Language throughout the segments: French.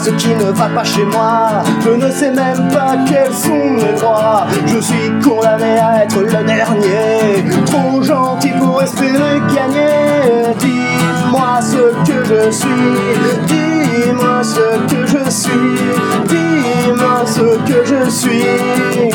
ce qui ne va pas chez moi. Je ne sais même pas quels sont mes droits. Je suis condamné à être le dernier, trop gentil pour espérer gagner. Dis-moi ce que je suis, dis-moi ce que je suis, dis-moi ce que je suis.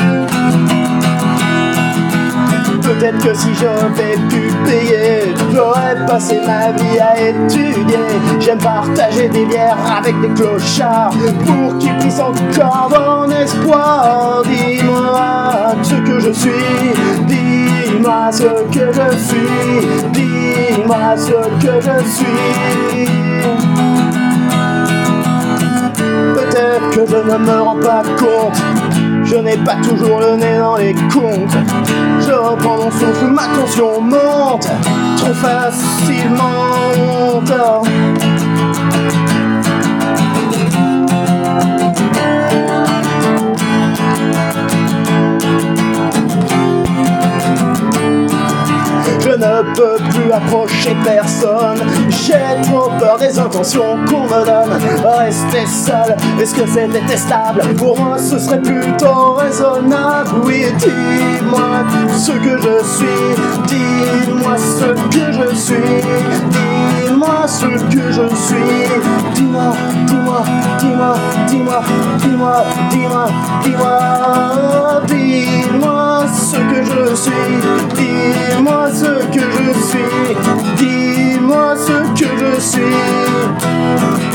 Peut-être que si j'avais pu payer, j'aurais passé ma vie à étudier. J'aime partager des bières avec des clochards pour qu'ils puissent encore avoir un espoir. Dis-moi ce que je suis, dis-moi ce que je suis, dis-moi ce que je suis. Peut-être que je ne me rends pas compte, je n'ai pas toujours le nez dans les comptes. Je reprends mon souffle, ma tension monte trop facilement. Je ne peux plus approcher personne, j'ai trop peur des intentions qu'on me donne. Rester seul, est-ce que c'est détestable? Pour moi ce serait plutôt raisonnable. Oui, dis-moi ce que je suis, dis-moi ce que je suis, dis-moi ce que je suis. Dis-moi, dis-moi, dis-moi, dis-moi, dis-moi, dis-moi, dis-moi, dis-moi ce que je suis, dis-moi ce que je suis, dis-moi ce que je suis.